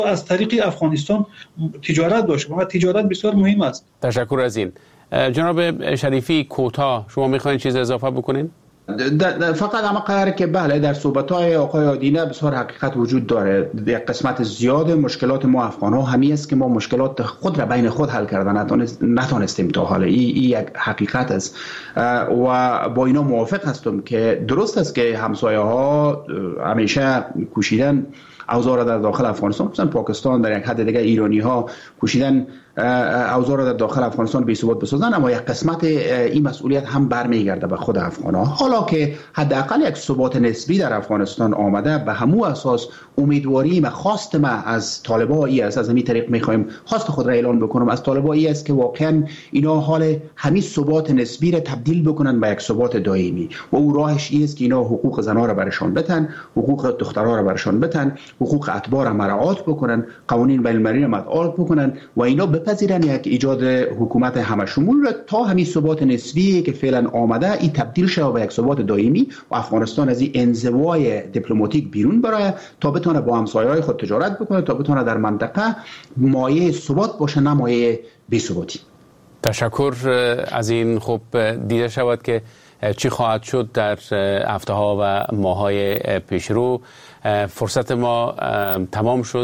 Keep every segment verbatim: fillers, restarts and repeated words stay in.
از طریق افغانستان تجارت داشته و تجارت بسیار مهم است. تشکر از این. جناب شریفی کوتاه شما میخواین چیز اضافه بکنین؟ فقط اما قراره که بله در صحبت‌های آقای آدینه بسیار حقیقت وجود داره. در قسمت زیاد مشکلات ما افغان‌ها همی است که ما مشکلات خود را بین خود حل کردن نتونستیم تا حالا. این یک حقیقت است و با اینا موافق هستم که درست است که همسایه‌ها همیشه کوشیدن اوضاع را در داخل افغانستان، مثلا پاکستان در یک حد دیگه ایرانی‌ها کوشیدن اوضاع را در داخل افغانستان بی ثبات بسازن، اما یک قسمت این مسئولیت هم برمیگرده به خود افغان‌ها. حالا که حداقل یک ثبات نسبی در افغانستان آمده، به همو اساس امیدواری و خواست ما از طالبان ای است، از همین طریق می‌خوایم خواست خود را اعلان بکنم از طالبان ای است که واقعا اینا حال همین ثبات نسبی را تبدیل بکنن به یک ثبات دائمی و او راهش این است که اینا حقوق زنان را برشان بتن، حقوق دخترها را برشان بتن، حقوق اتباع را مراعات بکنن، قوانین بین المللی را مراعات بکنن و اینا بپذیرن یک ایجاد حکومت همه شمول را تا همین ثبات نسبی که فعلا آمده این تبدیل شود به یک ثبات دائمی و افغانستان از این انزوای دیپلماتیک بیرون برای تا بتونه با همسایه‌های خود تجارت بکنه، تا بتونه در منطقه مایه ثبات باشه نه مایه بی‌ثباتی. تشکر از این. خوب دیده شود که چی خواهد شد در هفته ها و ماه های پیشرو. فرصت ما تمام شد.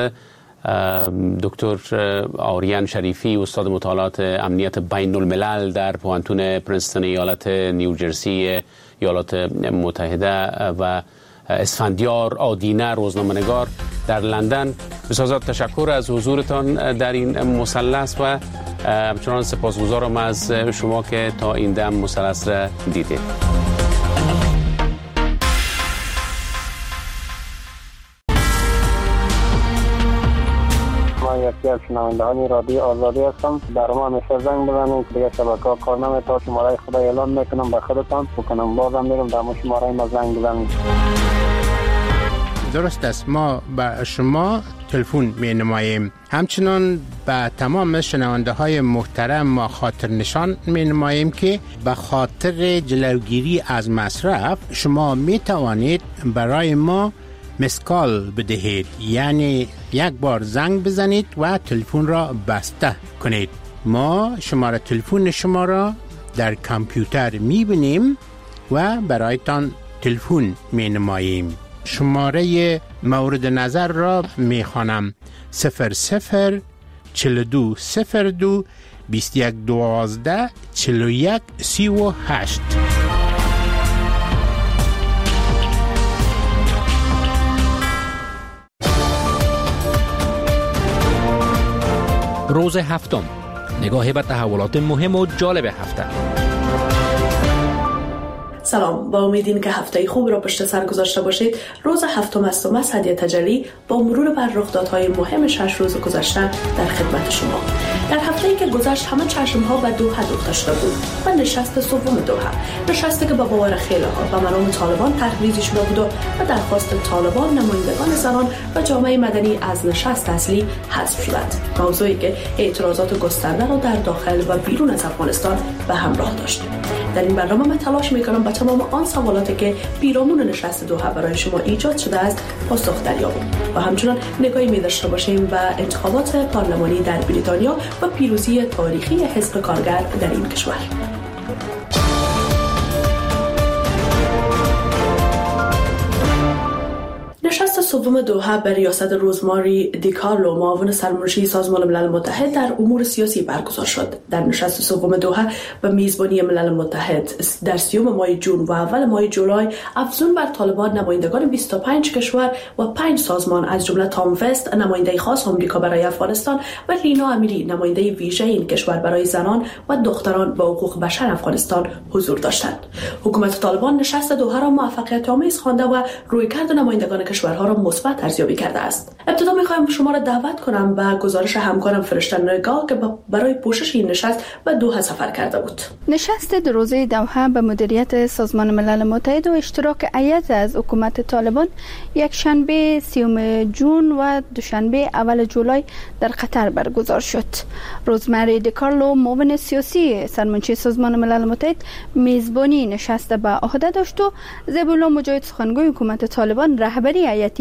دکتر آریان شریفی استاد مطالعات امنیت بین الملل در پوهنتون پرنستون ایالت نیوجرسی ایالات متحده و اسفندیار آدینه روزنامه‌نگار در لندن، بسیار تشکر از حضورتان در این مثلث و همچنان سپاسگزارم از شما که تا این دم مثلث را دیدید. یکی از شنوندگان رادیو آزادی هستم. در ما همیشه زنگ بزنید، دیگه شبکه‌ها کار نمی‌کنه، شماره خدا اعلام میکنم به خودتان بکنم، بازم میرم در شماره ما زنگ بزنید. درست است، ما به شما تلفن می نماییم. همچنان به تمام شنونده های محترم ما خاطر نشان می نماییم که به خاطر جلوگیری از مصرف شما می توانید برای ما مسکال بدهید، یعنی یک بار زنگ بزنید و تلفن را بسته کنید. ما شماره تلفن شما را در کامپیوتر می بینیم و برایتان تلفن می نماییم. شماره مورد نظر را می خوانم: صفر صفر چهل و دو صفر دو بیست و یک دوازده چهل و یک سی و هشت. روز هفتم، نگاهی به تحولات مهم و جالب هفته. سلام، با امید که هفته خوب را پشت سر گذاشته باشید. روز هفتم است و من سعدیه تجلی با مرور بر رخدادهای مهم شش روز گذشته در خدمت شما. در هفته‌ای که گذشت همه چشم‌ها به دوحه دوخته شده بود و نشست سوم دوحه، نشستی که با باور خیلی‌ها به مرام طالبان تحریزی شده بود و درخواست طالبان نمایندگان زنان و جامعه مدنی از نشست اصلی حذف شدند. موضوعی که اعتراضات گسترده را در داخل و بیرون از افغانستان به همراه داشت. در این برنامه من تلاش می‌کنم با تمام آن سوالاتی که پیرامون نشست دوحه برای شما ایجاد شده است پاسخ دریابیم و همچنان نگاهی می‌داشته باشیم به انتخابات پارلمانی در بریتانیا و پیروزی تاریخی حزب کارگر در این کشور. نشست سوم دوحه به ریاست روزماری دیکارلو، معاون سرمنشی سازمان ملل متحد در امور سیاسی برگزار شد. در نشست سوم دوحه به میزبانی ملل متحد در سیوم ماه جون و اول ماه جولای افزون بر طالبان نمایندگان بیست و پنج کشور و پنج سازمان از جمله تام وست نماینده خاص آمریکا برای افغانستان و لینا امیری نماینده ویژه این کشور برای زنان و دختران و حقوق بشر افغانستان حضور داشتند. حکومت طالبان نشست دوحه را موفقیت آمیز خوانده و رویکرد نمایندگان کشورها را مثبت ارزیابی کرده است. ابتدا می‌خوایم شما را دعوت کنم به گزارش همکارم فرشته نگاه که برای پوشش این نشست به دوحه سفر کرده بود. نشست دو روزه دوحه به مدیریت سازمان ملل متحد و اشتراک هیئت از حکومت طالبان یک شنبه سیوم جون و دوشنبه اول جولای در قطر برگزار شد. روزمری دیکارلو، معاون سیاسی سرمنشی سازمان ملل متحد، میزبانی نشست به عهده داشت و زبی‌الله مجاهد، سخنگوی حکومت طالبان، رهبری هیئت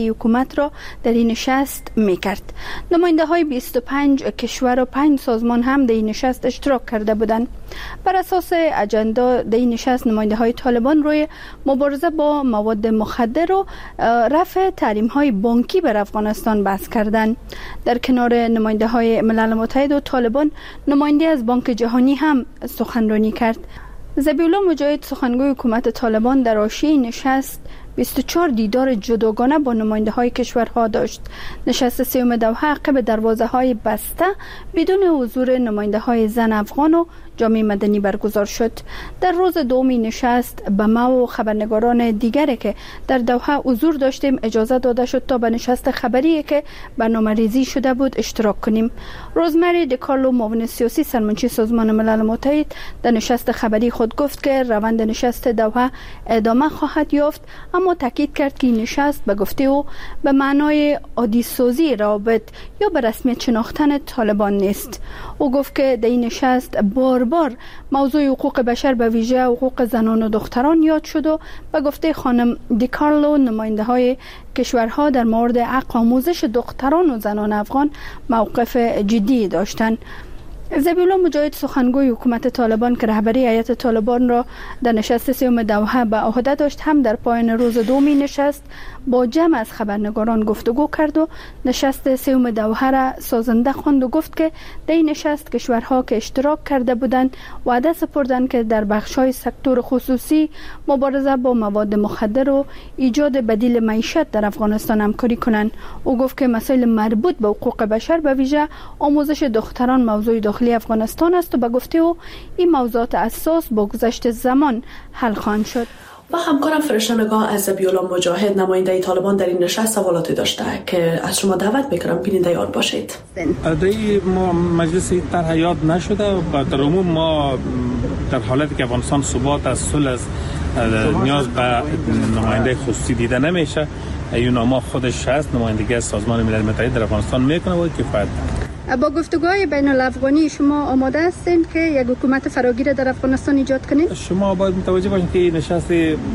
رئیسی حکومت را در این نشست میکرد. نماینده های بیست و پنج کشور و پنج سازمان هم در این نشست اشتراک کرده بودند. بر اساس اجندا در این نشست نماینده های طالبان روی مبارزه با مواد مخدر و رفع تحریم های بانکی بر افغانستان بحث کردند. در کنار نماینده های ملل متحد و طالبان، نماینده از بانک جهانی هم سخنرانی کرد. ذبیح الله مجاهد، سخنگوی حکومت طالبان، در حاشیه نشست بیست و چهار دیدار جداگانه با نماینده های کشورها داشت. نشست سوم دوحه عقب دروازه های بسته بدون حضور نماینده های زن افغان و جامعه مدنی برگزار شد. در روز دومی نشست به ما و خبرنگاران دیگری که در دوحه حضور داشتیم اجازه داده شد تا به نشست خبری که برنامه‌ریزی شده بود اشتراک کنیم. روزمری دیکارلو، معاون سیاسی سرمنشی سازمان ملل متحد، در نشست خبری خود گفت که روند نشست دوحه ادامه خواهد یافت، اما تاکید کرد که این نشست به گفته او به معنای عادی سازی روابط یا به رسمیت شناختن طالبان نیست. او گفت که در این نشست بار بار موضوع حقوق بشر به ویژه حقوق زنان و دختران یاد شد و به گفته خانم دیکارلو نماینده های کشورها در مورد حق آموزش دختران و زنان افغان موقف جدی داشتند. ذبیح الله مجاهد، سخنگوی حکومت طالبان که رهبری هیئت طالبان را در نشست سوم دوحه به عهده داشت، هم در پایان روز دومی نشست با جمع از خبرنگاران گفتگو کرد و نشست سوم دوحه را سازنده خواند و گفت که در این نشست کشورها که اشتراک کرده بودند وعده سپردند که در بخش‌های سکتور خصوصی مبارزه با مواد مخدر و ایجاد بدیل معیشت در افغانستان همکاری کنند. او گفت که مسائل مربوط به حقوق بشر به ویژه آموزش دختران موضوع داخلی افغانستان است و به گفته او این موضوعات اساس با گذشت زمان حل خواهند شد. و همکارم فرشته نگاه از ذبیح الله مجاهد، نماینده طالبان، در این نشست سوالاتی داشته که از شما دعوت میکنم بیننده آن باشید. در ما مجلس طرح یاد نشده و در عموم ما در حالتی که افغانستان ثبات از صلح از نیاز به نماینده خصوصی دیده نمیشه. یوناما خودش هست، نمایندگی از سازمان ملل متحد در افغانستان میکنه و کفایت. با گفتگوهای بین الافغانی شما آماده هستید که یک حکومت فراگیر در افغانستان ایجاد کنید؟ شما باید متوجه باشید که نشست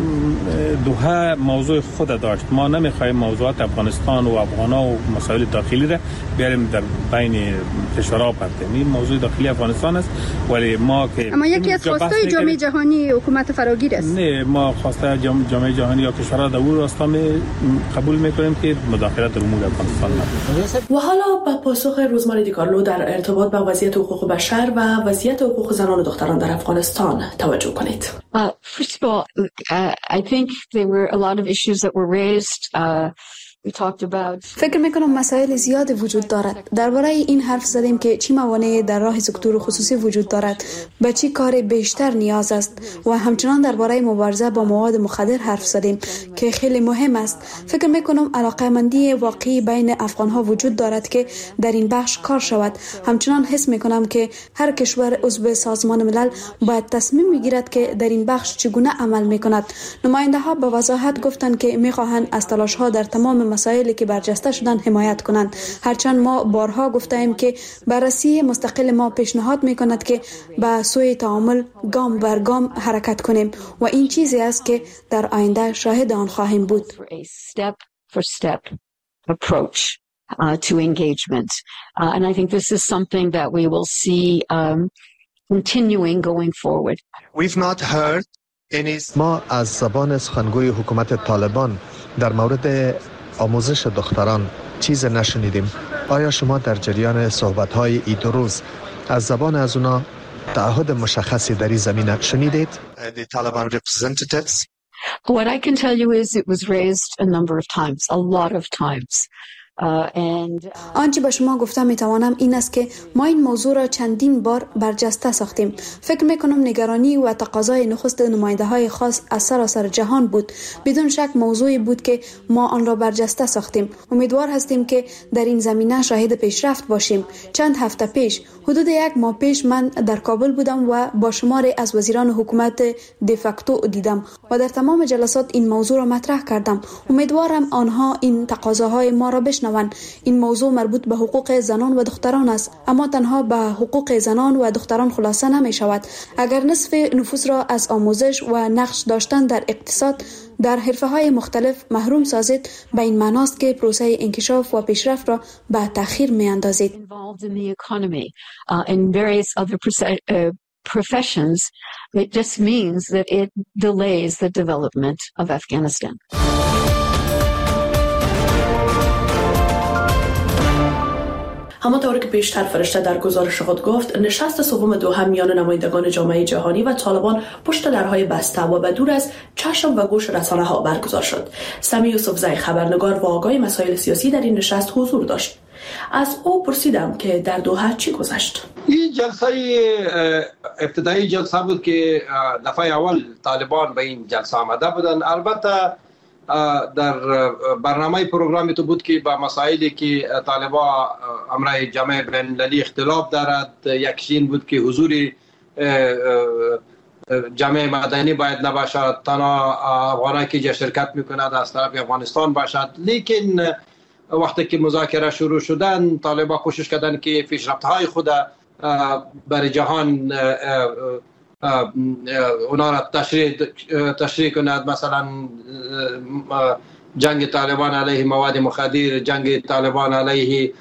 دوحه موضوع خود داشت. ما نمیخوایم موضوعات افغانستان و افغانا و مسائل داخلی را بیاریم در بین کشورها پرتیم. این موضوع داخلی افغانستان است، ولی ما که اما یکی از خواستای جامعه جهانی حکومت فراگیر است. نه، ما خواسته جامعه جهانی یا کشورها در اون راستا قبول میکنیم که مداخلت در امور افغانستان نکنند. و حالا با پاسخ روزمره دیکارلو در ارتباط با وضعیت حقوق بشر و وضعیت حقوق زنان و دختران در افغانستان توجه کنید. Uh, first of all, uh, I think there were a lot of issues that were raised. Uh, فکر میکنم مسائل زیاد وجود دارد. درباره این حرف زدیم که چی موانع در راه سکتور خصوصی وجود دارد، به چی کار بیشتر نیاز است و همچنان درباره مبارزه با مواد مخدر حرف زدیم که خیلی مهم است. فکر میکنم علاقه‌مندی واقعی بین افغان‌ها وجود دارد که در این بخش کار شود. همچنان حس میکنم که هر کشور عضو سازمان ملل باید تصمیم بگیرد که در این بخش چگونه عمل میکند. نماینده ها به وضاحت گفتند که میخواهند از تلاش‌ها در تمام مسائلی که برجسته شدن حمایت کنند. هرچند ما بارها گفتیم که بررسی مستقل ما پیشنهاد میکند که به سوی تعامل گام بر گام حرکت کنیم و این چیزی است که در آینده شاهد آن خواهیم بود. step for step approach uh, to engagement uh, and I think this is something that we will see um, continuing going forward. We've not heard any... ما از زبان سخنگوی حکومت طالبان در مورد آموزش دختران چیز نشنیدیم. آیا شما در جریان صحبت‌های این دو روز از زبان از اونا تعهد مشخصی در این زمینه شنیدید؟ The Taliban representatives. What I can tell you is it was raised a number of times, a lot of times. آنچه به شما گفتم میتوانم این است که ما این موضوع را چندین بار برجسته ساختیم. فکر میکنم نگرانی و تقاضای نخست نماینده های خاص از سراسر جهان بود. بدون شک موضوعی بود که ما آن را برجسته ساختیم. امیدوار هستیم که در این زمینه شاهد پیشرفت باشیم. چند هفته پیش، حدود یک ماه پیش، من در کابل بودم و با شماری از وزیران حکومت دفاکتو دیدم و در تمام جلسات این موضوع را مطرح کردم. امیدوارم آنها این تقاضاهای ما را بشنوند. این موضوع مربوط به حقوق زنان و دختران است، اما تنها به حقوق زنان و دختران خلاصه نمی شود. اگر نصف نفوس را از آموزش و نقش داشتن در اقتصاد در حرفه‌های مختلف محروم سازید به این معناست که پروسه انکشاف و پیشرفت را به تأخیر می‌اندازید. professions, it just means that it delays the development of Afghanistan. همانطور که پیشتر فرشته در گزارش خود گفت، نشست سوم دوحه میان نمایندگان جامعه جهانی و طالبان پشت درهای بسته و به دور از چشم و گوش رسانه ها برگزار شد. سمی یوسفزئی خبرنگار و آگاه مسائل سیاسی در این نشست حضور داشت. از او پرسیدم که در دوحه چی گذشت. این جلسه ابتدایی جلسه بود که دفعه اول طالبان به این جلسه آمده بودن. البته در برنامه پروگرامی تو بود که با مسائلی که طالبان امرای جامعه بین المللی اختلاف دارد، یکیش این بود که حضور جامعه مدنی باید نباشد، تنها افغانایی که جا شرکت میکند از طرف افغانستان باشد. لیکن وقتی که مذاکره شروع شدن، طالبان کوشش کردن که پیشرفت‌های خود برای جهان اونا را تشریح تشریح کند. مثلا جنگ طالبان علیه مواد مخدر، جنگ طالبان علیه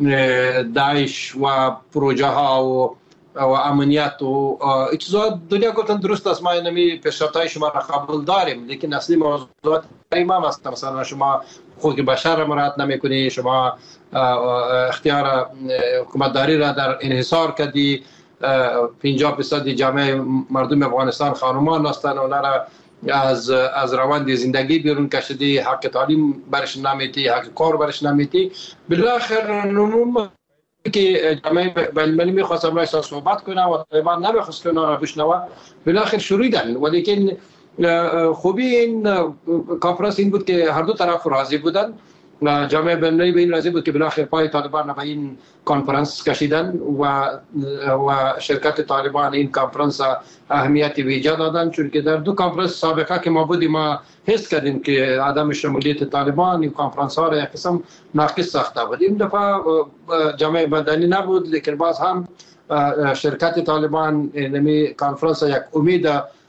داعش و پروژه ها و و امنیت و چیزا. دنیا گفتن درست است، ما اینمی پیشرفت‌های شما را قبول داریم، لیکن اصلی موضوعات امام است. مثلا شما حقوق بشر را مراعات نمی‌کنی، شما اختیار حکومتداری را در انحصار کردی، پنجاه درصد جامعه مردم افغانستان خانمان هستند، اونا را از از روند زندگی بیرون کشیدی، حق تعلیم برش نمیدی، حق کار برش نمیدی. بالاخره نموم که جامعه بین المللی می‌خواست امروز صحبت کنه و طالبان نمی‌خواست که اونا را بشنوه. بالاخره شروعیدن، ولیکن خوبی این کنفرانس این بود که هر دو طرف راضی بودن. جامعه بین المللی به این راضی بود که بالاخره پای طالبان به این کنفرانس کشیدن و و شرکت طالبان این کنفرانس اهمیتی ویژه دادن، چون که در دو کنفرانس سابقه که ما بودیم ما حس کردیم که عدم شمولیت طالبان این کنفرانس ها را یک قسم ناقص ساخته بود. این دفعه جامعه مدنی نبود، لیکن باز هم شرکت طالبان این کنفرانس یک امید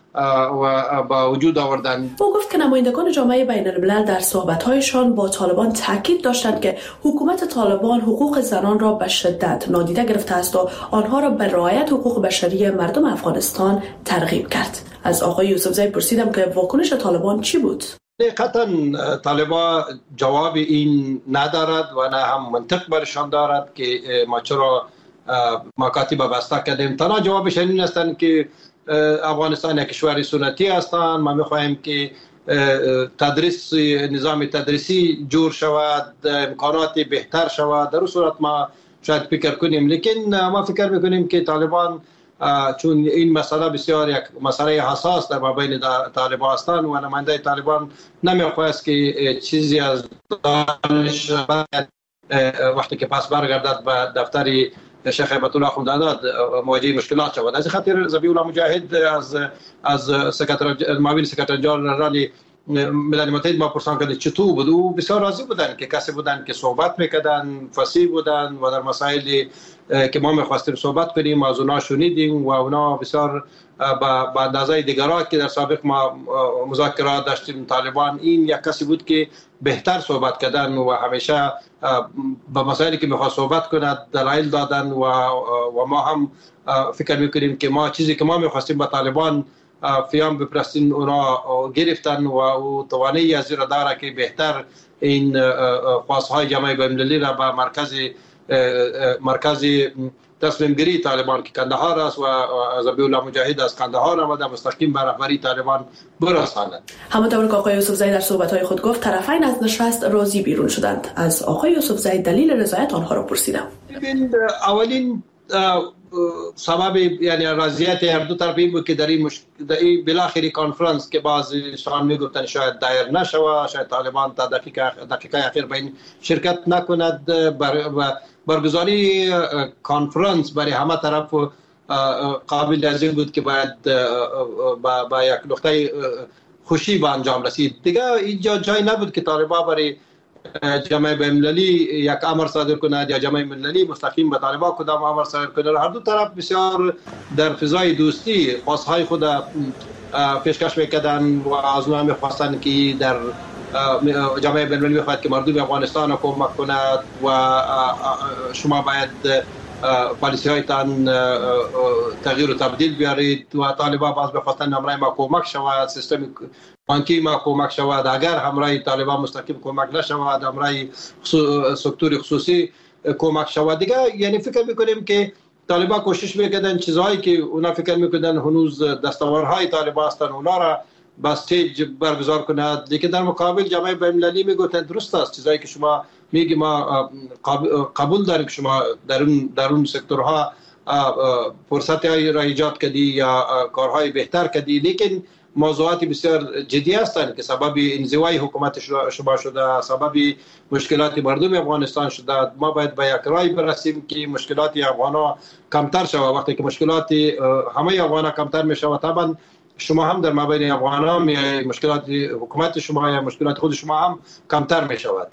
و با وجود آوردن. او گفت که نمایندگان جامعه بین الملل در صحبت‌هایشان با طالبان تاکید داشتند که حکومت طالبان حقوق زنان را به شدت نادیده گرفته است و آنها را به رعایت حقوق بشری مردم افغانستان ترغیب کرد. از آقای یوسفزئی پرسیدم که واکنش طالبان چی بود؟ حقیقتا طالبان جواب این ندارد و نه هم منطق برشان دارد که ما چرا مکاتب بسته کردیم. تنها جوابش این است که افغانستان یک کشور سنتی هستند، ما می‌خواهیم که تدریس نظام تدریسی جور شود، امکانات بهتر شود. در اون صورت ما شاید فکر کنیم، لیکن ما فکر می‌کنیم که طالبان چون این مسئله بسیار یک مسئله حساس در مابین طالبان هستند و نماینده طالبان نمی‌خواست که چیزی از دانش وقتی که پس برگردد به دفتر شیخ هیبت الله خمدانات مواجه مشکلات شود. از خاطر ذبیح الله مجاهد از از سکرتر معاون سکرتر جنرال ملل متحد ما پرسان کرد چطور بود. او بسیار راضی بودن که کسی بودن که صحبت میکردن، فصیح بودن و در مسائلی که ما میخواستیم صحبت کنیم از اونا شنیدیم و اونا بسیار با اندازه دیگرها که در سابق ما مذاکرات داشتیم طالبان، این یک کسی بود که بهتر صحبت کردن و همیشه با مسائلی که میخواست صحبت کند دلایل دادن و و ما هم فکر میکنیم که ما چیزی که ما میخواستیم با طالبان فیام بپرستین اونا گرفتن و او توانایی از را داره که بهتر این خواستهای جامعه بین المللی را به مرکز مرکز تصمیم گیری طالبان که کندهار است و ذبیح الله مجاهد از کندهار آمده مستقیم به رهبری طالبان برساند. همانطور که آقای یوسفزئی در صحبت‌های خود گفت طرفین از نشست راضی بیرون شدند. از آقای یوسفزئی دلیل رضایت آنها را پرسیدم. اولین سبب یعنی راضیت هر دو طرف این بود که در این مش... بالاخره کانفرنس که بعضیشان میگفتن شاید دایر نشود، شاید طالبان تا دقیقه دقیقه اخیر به این شرکت نکند. بر... برگزاری کانفرنس برای همه طرف قابل از این بود که باید با, با یک نقطه خوشی به انجام رسید. دیگه اینجا جای نبود که طالبان برای جامعه بین المللی یک امر صادر کند یا جامعه مللی مستقیم به طالبان کدام امر صادر کند. هر دو طرف بسیار در فضای دوستی خواستهای خود پیشکش میکردن و از اونها میخواستن که در جامعه بین‌المللی میخواد که مردم افغانستان رو کمک کند و شما باید پالیسی هایتان تغییر و تبدیل بیارید و طالبان باز بخواستن همراه ما کمک شود، سیستم بانکی ما کمک شود. اگر همراه طالبان مستقیم کمک نشود، همراه سکتور خصوصی کمک شود دیگه، یعنی فکر میکنیم که طالبان کوشش میکردن چیزهایی که اونا فکر میکردن هنوز دستاوردهای طالبان هستن اونا را با استیج برگزار کند، لیکن در مقابل جامعه بین‌المللی میگوتن درست است چیزایی که شما میگی ما قبول داریم که شما در اون در اون سکتورها فرصت‌های را ایجاد کردی یا کارهای بهتر کردی، لیکن موضوعات بسیار جدی هستند که سبب انزوای حکومت شما شده، سبب مشکلات مردم افغانستان شده. ما باید به یک رای برسیم که مشکلات افغان‌ها کمتر شود. وقتی که مشکلات همه افغان‌ها کمتر میشود، طبعا شما هم در مابین افغان‌ها مشکلات حکومت شما یا مشکلات خود شما هم کمتر میشود.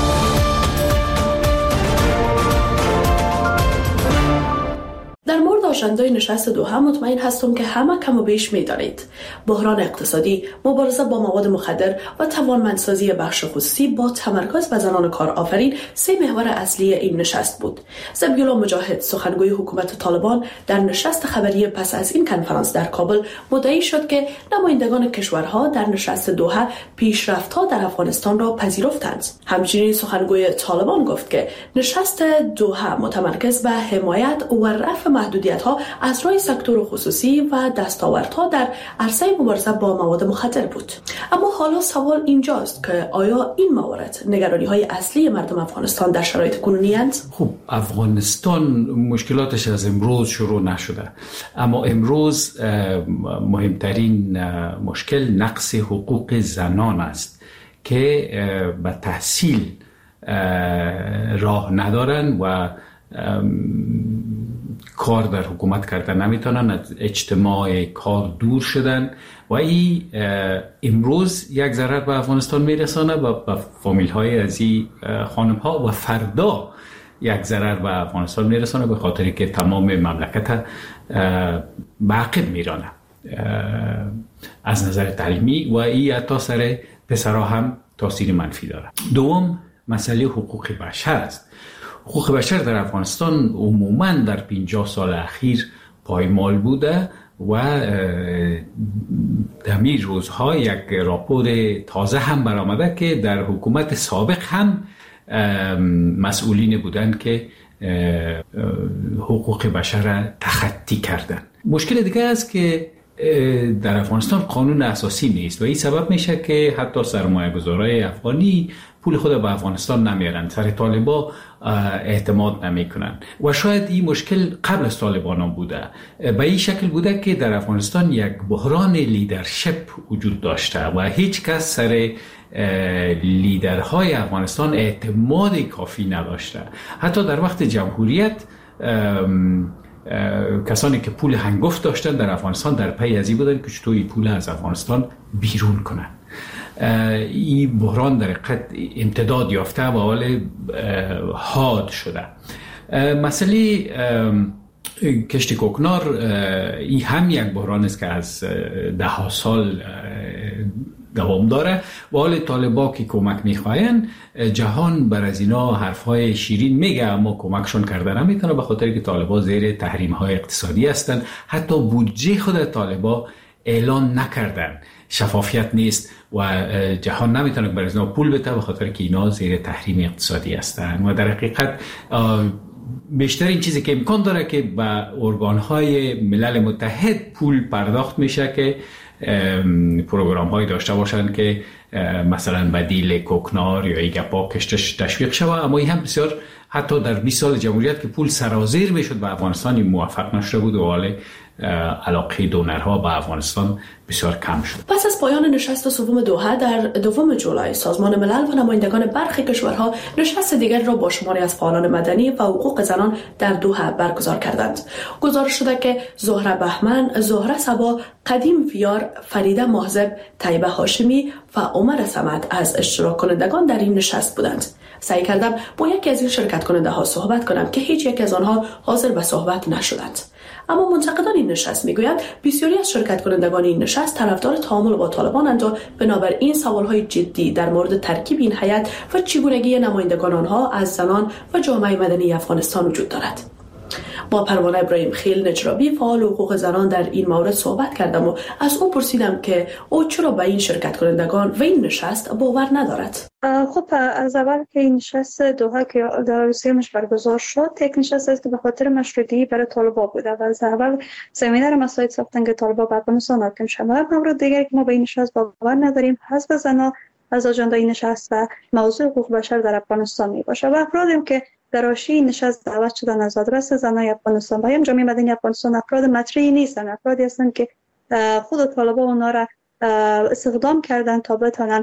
در مورد آژندای نشست دوحه مطمئن هستم که همه کم و بیش می‌دانید. بحران اقتصادی، مبارزه با مواد مخدر و توانمندسازی بخش خصوصی با تمرکز بر زنان کارآفرین سه محور اصلی این نشست بود. ذبیح‌الله مجاهد، سخنگوی حکومت طالبان، در نشست خبری پس از این کنفرانس در کابل مدعی شد که نمایندگان کشورها در نشست دوحه پیشرفت‌ها در افغانستان را پذیرفتند. همچنین سخنگوی طالبان گفت که نشست دوحه متمرکز بر حمایت و رفع محدودیت‌ها از راه سکتور خصوصی و دستاوردها در عرصه مبارزه با مواد مخدر بود. اما حالا سوال اینجاست که آیا این موارد نگرانی‌های اصلی مردم افغانستان در شرایط کنونی اند؟ خب افغانستان مشکلاتش از امروز شروع نشده، اما امروز مهمترین مشکل نقص حقوق زنان است که به تحصیل راه ندارن و کار در حکومت کردن نمیتونن، از اجتماع کار دور شدن و این امروز یک ضرر به افغانستان میرسانه و به فامیل های از این خانم ها و فردا یک ضرر به افغانستان میرسانه به خاطری که تمام مملکت به عقب میرانه از نظر تعلیمی و این حتی سر پسرها هم تاثیر منفی داره. دوم مسئله حقوق بشر است. حقوق بشر در افغانستان عموماً در پنجاه سال اخیر پایمال بوده و در می روزها یک راپور تازه هم برآمده که در حکومت سابق هم مسئولین بودند که حقوق بشر تخطی کردند. مشکل دیگه است که در افغانستان قانون اساسی نیست و این سبب میشه که حتی سرمایه‌گذارای افغانی پول خود به افغانستان نمیارن، سر طالبا اعتماد نمیکنن و شاید این مشکل قبل از طالبان هم بوده. به این شکل بوده که در افغانستان یک بحران لیدرشپ وجود داشته و هیچ کس سر لیدرهای افغانستان اعتماد کافی نداشته. حتی در وقت جمهوریت کسانی که پول هنگفت داشتن در افغانستان در پی از این بودن که چطور این پول از افغانستان بیرون کنن. این بحران در حقیقت امتداد یافته و حال حاد شده. مسئله کشت کوکنار این هم یک بحران است که از ده ها سال دوام داره و حال طالبا که کمک میخواین جهان بر از اینا حرفهای شیرین میگه اما کمکشون کرده نمیتونه به خاطر که طالبا زیر تحریم های اقتصادی هستن. حتی بودجه خود طالبا اعلان نکردن، شفافیت نیست و جهان نمیتونه بر از اینا پول بده به خاطر که اینا زیر تحریم اقتصادی هستن و در حقیقت بیشتر این چیزی که امکان داره که به ارگانهای ملل متحد پول پرداخت میشه که پروگرام هایی داشته باشند که مثلا بدیل کوکنار یا ایگپا کشتش تشویق شود، اما این هم بسیار حتی در بیست سال جمهوریت که پول سرازیر میشد به افغانستان موفق نشده بود و حال علاقه دونرها به افغانستان بسیار کم شد. پس از پایان نشست سوم دوحه در دوم جولای سازمان ملل و نمایندگان برخی کشورها نشست دیگر را با شماری از فعالان مدنی و حقوق زنان در دوحه برگزار کردند. گزارش شده که زهره بهمن، زهره صبا، قدیم فیار، فریده محضب، طیبه هاشمی و عمر صمد از اشتراک کنندگان در این نشست بودند. سعی کردم با یکی از این شرکت کننده ها صحبت کنم که هیچ یک از آنها حاضر به صحبت نشدند. اما منتقدان این نشست میگویند بسیاری از شرکت کنندگان این نشست طرفدار تعامل با طالبانند و بنابراین سوالهای جدی در مورد ترکیب این هیئت و چگونگی نمایندگان آنها از زنان و جامعه مدنی افغانستان وجود دارد. با پروانه ابراهیم خیل نجرابی فعال حقوق زنان در این مورد صحبت کردم و از او پرسیدم که او چرا به این شرکت کنندگان و این نشست باور ندارد. خب از اول که این نشست دوحه که در روسیه مش برگزار شد یک نشست است که به خاطر مشروطیت برای طالبان بوده و از اول زمینه را مساعد ساختن که طالبان به افغانستان حاکم شوند. مورد دیگر که ما به این نشست باور نداریم حزب زنان از آژانده این نشست و موضوع حقوق بشر در افغانستان می باشه و افرادی که در حاشیه نشست دعوت شدن از آدرس زنان افغانستان و یا جامعه مدنی افغانستان افراد مطرحی نیستند، افرادی هستند که خود طالبان اونا را استخدام کردن تا بتونن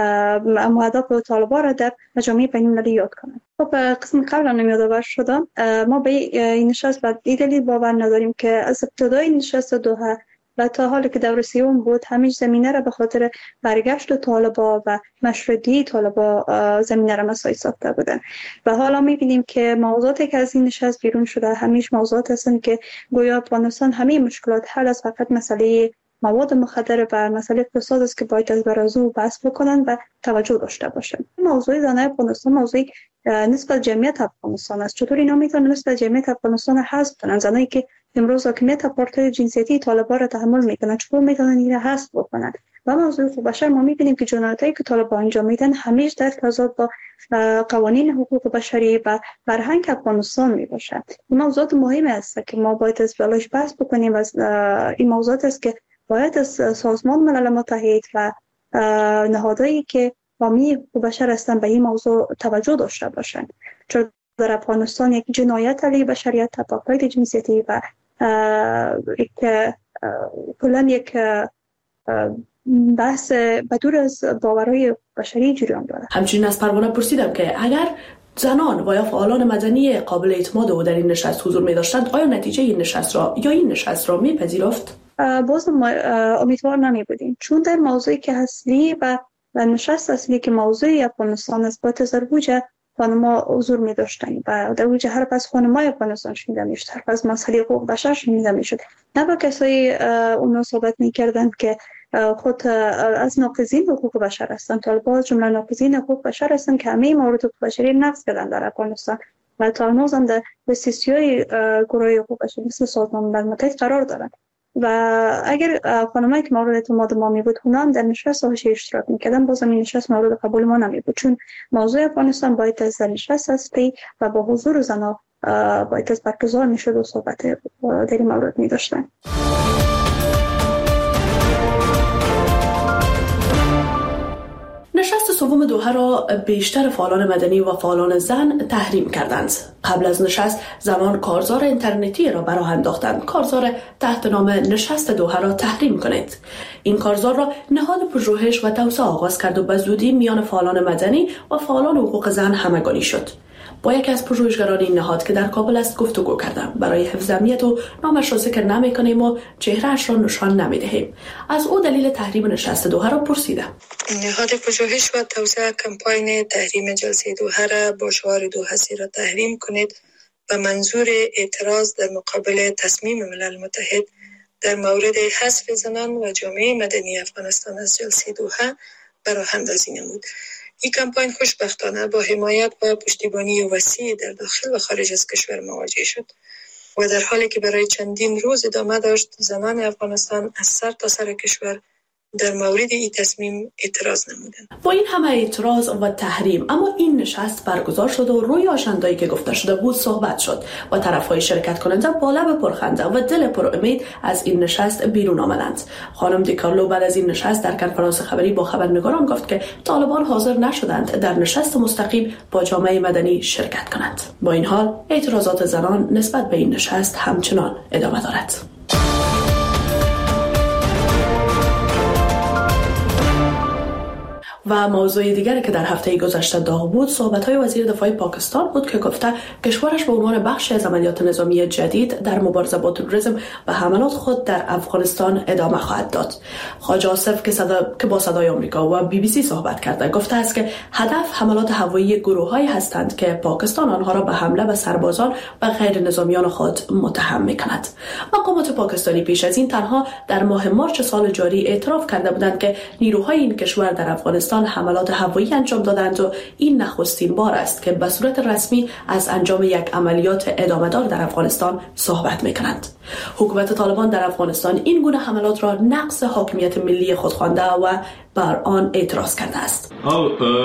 مهدف طالبان را در جامعه بین‌المللی یاد کنند. خب قسم قبل هم یادآور شدم ما به این نشست و دلیل باور نداریم که از ابتدای نشست دوحه و تا حالی که دور سیوم بود همیشه زمینه را به خاطر برگشت طالبان و مشروطیت طالبان زمینه را مساعد ساخته بودن و حالا می‌بینیم که موضوعاتی که از این نشست بیرون شده همیشه موضوعات هستند که گویا افغانستان همه مشکلات حل است، فقط مسئله مواد مخدر و مسئله اقتصاد است که باید از برازو بحث بکنن و توجه داشته باشند. موضوع زنان افغانستان موضوع نسبت جمعیت افغانستان است. چطور اینا میتونن نسبت جمعیت افغانستان حذف کنن؟ زنایی که امروز حاکمیت پارتی جنسیتی طالبان را تحمل میکنن چطور میتونن این را حذف بکنن؟ و موضوع حقوق بشر ما میبینیم که جنایتایی که طالبان انجام میدن همیشه در تضاد با قوانین حقوق بشری و فرهنگ افغانستان میباشد. این موضوعات مهمه است که ما باید از بلاش بحث بکنیم و این موضوعات است که باید از سازمان ملل متحد و نهادهایی که حامی حقوق بشر هستند به این موضوع توجه داشته باشند، چون در افغانستان یک جنایت علیه بشریت، تبعیض جنسیتی و یک کلاً یک بحث بدور از باورهای بشری جریان دارد. همچنین از پروانه پرسیدم که اگر زنان و یا فعالان مدنی قابل اعتماد او در این نشست حضور می داشتند آیا نتیجه این نشست را یا این نشست را می پذیرفت؟ باز ما امیدوار نمی بودیم، چون در موضوعی که اصلی و نشست اصلی که موضوع افغانستان است با تزربوج خانما حضور می داشتن و در وجه هر پس خانمای افغانستان شنیده می شد، هر پس مسئله حقوق بشر شنیده می شد، نه با کسایی اونا صحبت می کردند که خود از ناقضین حقوق بشر هستند. طالبان جمله ناقضین حقوق بشر هستند که همه موارد حقوق بشری نقض کردن در افغانستان و تا هنوز هم در دسترسی گروه حقوق بشری مثل سازمان ملل متحد قرار دارند و اگر خانمایی که مورد اعتماد ما می بود اونا هم در نشست حاشیه اشتراک میکردن بازم این نشست مورد قبول ما نمی بود، چون موضوع افغانستان باید از نشست اصلی و با حضور زنها باید از برگزار میشد و صحبت در این مورد می داشتن. نشست سوم دوحه را بیشتر فعالان مدنی و فعالان زن تحریم کردند. قبل از نشست زنان کارزار اینترنتی را براه انداختند. کارزار تحت نام نشست دوحه را تحریم کنید. این کارزار را نهاد پژوهش و توسعه آغاز کرد و به زودی میان فعالان مدنی و فعالان حقوق زن همگانی شد. با یکی از پژوهشگران این نهاد که در کابل است گفتگو کردم. برای حفظ امنیت و نامش را ذکر نمی‌کنیم و چهره‌اش را نشان نمی‌دهیم. از او دلیل تحریم نشست دوحه را پرسیدم. نهاد پژوهش و توسعه کمپاین تحریم جلسه دوحه را با شعار دوحه را تحریم کنید و منظور اعتراض در مقابل تصمیم ملل متحد در مورد حذف زنان و جامعه مدنی افغانستان از جلسه دوحه برای اندازی نمود. این کمپاین خوشبختانه با حمایت و پشتیبانی وسیع در داخل و خارج از کشور مواجه شد و در حالی که برای چندین روز ادامه داشت، زنان افغانستان از سر تا سر کشور در مورد این تصمیم اعتراض نمودند. با این همه اعتراض و تحریم اما این نشست برگزار شد و روی آژنده‌ای که گفته شده بود صحبت شد و طرف‌های شرکت کننده با لب پرخنده و دل پر امید از این نشست بیرون آمدند. خانم دیکارلو بعد از این نشست در کنفرانس خبری با خبرنگاران گفت که طالبان حاضر نشدند در نشست مستقیم با جامعه مدنی شرکت کنند. با این حال اعتراضات زنان نسبت به این نشست همچنان ادامه دارد. و موضوع دیگری که در هفته گذشته داغ بود صحبت‌های وزیر دفاع پاکستان بود که گفته کشورش به عنوان بخشی از عملیات نظامی جدید در مبارزه با تروریسم و حملات خود در افغانستان ادامه خواهد داد. خواجه آصف که, صدا... که با صدای آمریکا و بی بی سی صحبت کرده گفته است که هدف حملات هوایی گروه‌هایی هستند که پاکستان آنها را به حمله به سربازان و غیر نظامیان خود متهم می‌کند. مقامات پاکستانی پیش از این تنها در ماه مارس سال جاری اعتراف کرده بودند که نیروهای این کشور در افغانستان حملات هوایی انجام دادند و این نخستین بار است که به صورت رسمی از انجام یک عملیات ادامه‌دار در افغانستان صحبت می‌کنند. حکومت طالبان در افغانستان این گونه حملات را نقض حاکمیت ملی خود خوانده و بر آن اعتراض کرده است. او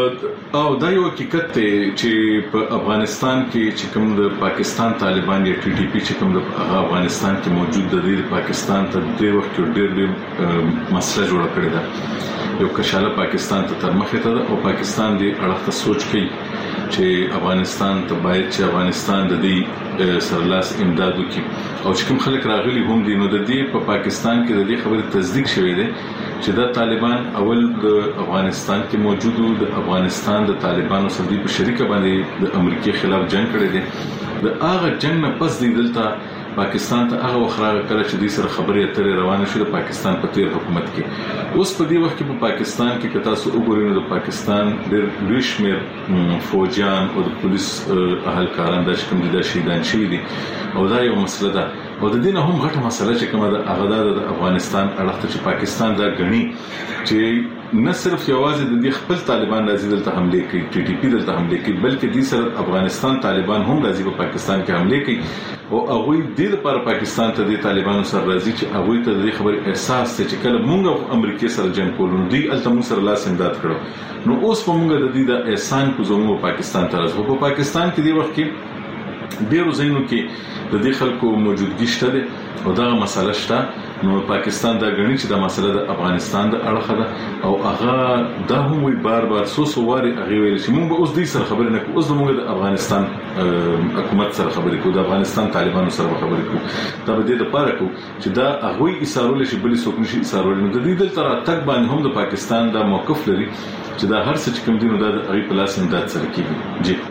او دا یو حقیقت دی چې په افغانستان کې چې کوم د پاکستان طالبان یا ټي ټي پی چې کوم د افغانستان کې موجود د پاکستان ته د وخت ډېر ډېر مسله جوړه کړې ده. یو کشاله پاکستان ته تر مخه ته او پاکستان دی اړه ته سوچ کوي چې افغانستان ته باید چې افغانستان د دې سرلاس امداد وکړي او چې کوم خلک راغلي هم دي نو د دې په پاکستان کې د دې خبرې تصدیق شوې ده چې د طالبان اول د افغانستان کې موجود وو د افغانستان د طالبانو سره په شریکه باندې د امریکای خلاف جنگ کړی دی. د هغه جنگ نه پس دی دلته پاکستان ته هغه وخراغه کړ چې د سره خبرې اترې روانه شوه د پاکستان په تیر حکومت کې. اوس په دې وخت کې په پاکستان کې کتا سو وګورئ نو د پاکستان ډېر لوی شمېر فوجیان او د پولیس اهلکاران د شکم دي شهیدان شوي دي او دا یو مسله ده او د دې نه هم غټه مسله چې کومه د هغه د افغانستان اړه چې پاکستان دا غني چې نه صرف یوازې د دې خپل طالبان راځي دلته حمله کوي ټي ټي پی دلته حمله کوي بلکې د سره افغانستان طالبان هم راځي په پاکستان کې حمله کوي او هغه د لپاره پاکستان ته د طالبانو سره راځي چې هغه ته د خبر احساس ته چې کله مونږ امریکای سره جنگ کولو دی الته مو سره لاس امداد کړو نو اوس په مونږ د دې د احسان کو زموږ پاکستان ته راځو په پاکستان کې دی وخت کې ډیرو ځایونو کې د دې خلکو موجودګي شته او دا مسله شته نو پاکستان دا غني چې دا مسله د افغانستان د اړه ده او هغه دا هم وی بار بار سو سو واري هغه ویل چې موږ اوس دې سره خبرې نه کوو اوس موږ د افغانستان حکومت سره خبرې کوو د افغانستان طالبانو سره خبرې کوو دا به دې لپاره کوو چې دا هغه یې ایثارول شي بل څوک نشي ایثارول نو د دې دلته تک باندې هم د پاکستان دا موقف لري چې دا هر څه چې کوم دینو د هغه په لاس امداد سره کیږي. جی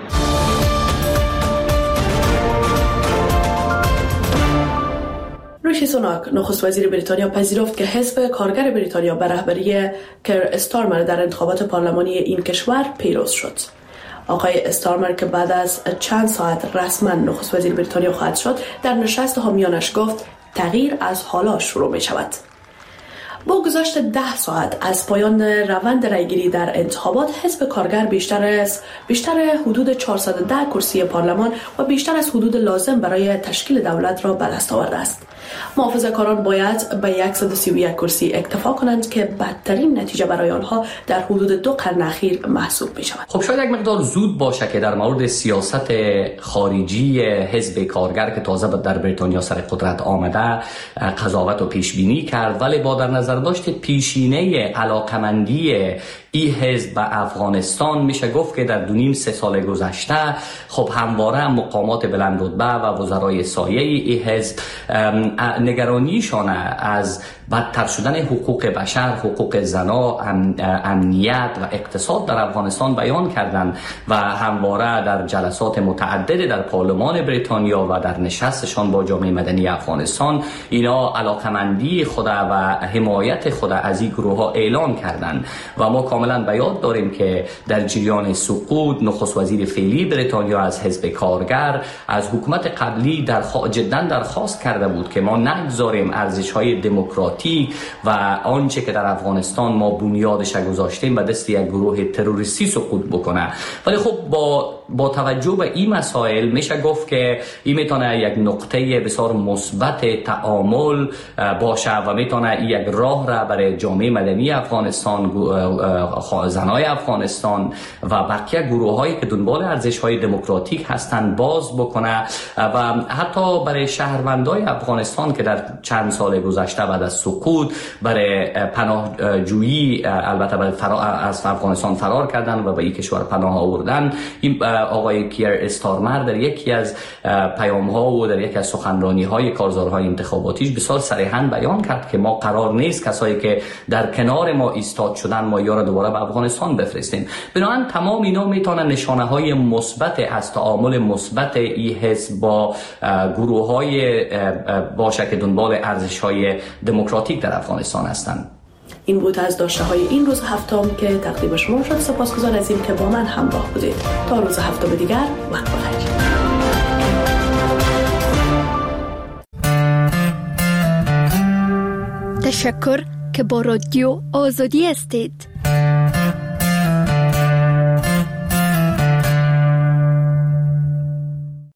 ریشی سوناک نخست وزیر بریتانیا پذیرفت که حزب کارگر بریتانیا به رهبری کر استارمر در انتخابات پارلمانی این کشور پیروز شد. آقای استارمر که بعد از چند ساعت رسما نخست وزیر بریتانیا خواهد شد در نشست حامیانش گفت تغییر از حالا شروع می شود. با گذشت ده ساعت از پایان روند رایگیری در انتخابات حزب کارگر بیشتر از بیشتر حدود چهارصد و ده کرسی پارلمان و بیشتر از حدود لازم برای تشکیل دولت را به دست آورده است. محافظه‌کاران باید به صد و سی و یک کرسی اکتفا کنند که بدترین نتیجه برای آنها در حدود دو قرن اخیر محسوب می شود. خب شاید یک مقدار زود باشه که در مورد سیاست خارجی حزب کارگر که تازه در بریتانیا سر قدرت آمده قضاوت و پیش بینی کرد، ولی با در نظر داشت پیشینه علاقمندی این حزب به افغانستان میشه گفت که در دو نیم سه سال گذشته خب همواره مقامات بلند رتبه و وزرای سایه این حزب نگرانیشان از بدتر شدن حقوق بشر، حقوق زنا، امنیت و اقتصاد در افغانستان بیان کردند و همواره در جلسات متعدد در پارلمان بریتانیا و در نشستشان با جامعه مدنی افغانستان اینا علاقمندی خود و حمایت خود از این گروه ها اعلان کردند و ما کاملا به یاد داریم که در جریان سقوط نخست وزیر فعلی بریتانیا از حزب کارگر از حکومت قبلی در خوا... جدا درخواست کرده بود که ما نگذاریم ارزش‌های دموکراتیک و آنچه که در افغانستان ما بنیادش گذاشتیم به دست یک گروه تروریستی سقوط بکنه. ولی خب با با توجه به این مسائل میشه گفت که این میتونه یک نقطه بسیار مثبت تعامل باشه و میتونه یک راه را برای جامعه مدنی افغانستان، زنای افغانستان و بقیه گروه هایی که دنبال ارزش های دموکراتیک هستند باز بکنه و حتی برای شهروندای افغانستان که در چند سال گذشته بعد از سقوط برای پناهجویی البته برای فرار از افغانستان فرار کردن و به این کشور پناه آوردن، این آقای کیر استارمر در یکی از پیام ها و در یکی از سخنرانی های کارزارهای انتخاباتیش بسیار صریحاً بیان کرد که ما قرار نیست کسایی که در کنار ما ایستاد شدن ما یا را دوباره به افغانستان بفرستیم. بنابراین تمام اینا میتونه نشانه های مثبت از تعامل مثبت این حزب با گروه های باشه که دنبال ارزش های دموکراتیک در افغانستان هستند. این بود از داشته های این روز هفتم که تقدیم شما شد. سپاسگزار از این که با من همراه بودید. تا روز هفتم دیگر وقت بخیر. تشکر که با رادیو آزادی هستید.